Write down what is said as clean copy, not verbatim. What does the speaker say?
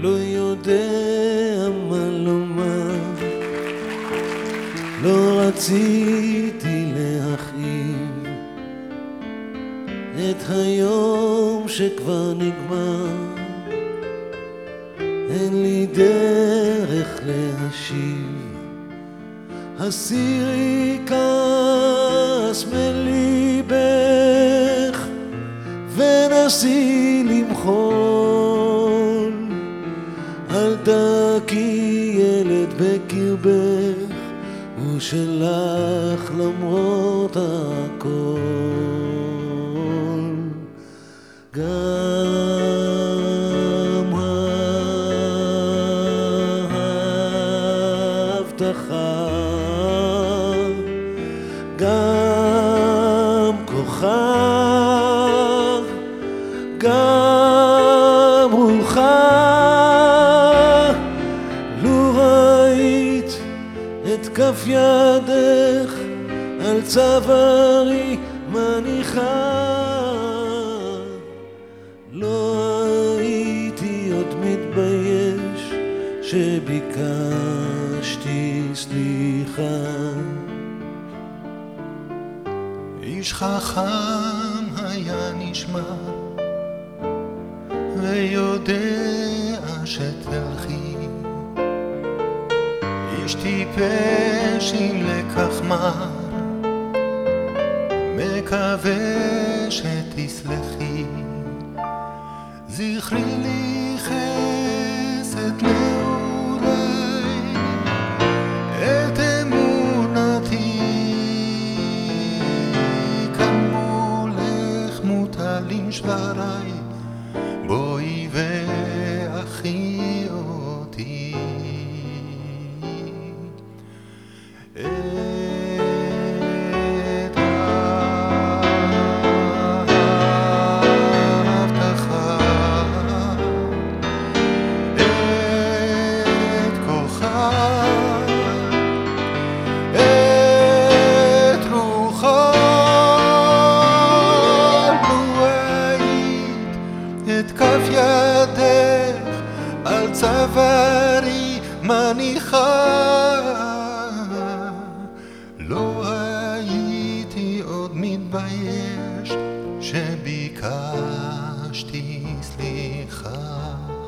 לא יודע מה לומר, לא רציתי להכאיב את היום שכבר נגמר, אין לי דרך להשיב. הסירי כעס מליבך ונסי למחול, אל תקי ילד בקרבך, הוא שלך למרות הכל. גם ההבטחה, גם כוחך, גם רוחך, לו ראית את כף ידך על צווארי מניחה, לא הייתי עוד מתבייש שביקשתי סליחה. איש חכם היה נשמע ויודע שתלכי, איש טיפש עם לקח מר, מקווה שתסלחי. זכרי לי חסד נעורי, את אמונתי, כאן מולך מוטלים שבריי, בואי ואחי אותי. את כף ידך על צווארי מניחה, לא הייתי עוד מתבייש שביקשתי סליחה.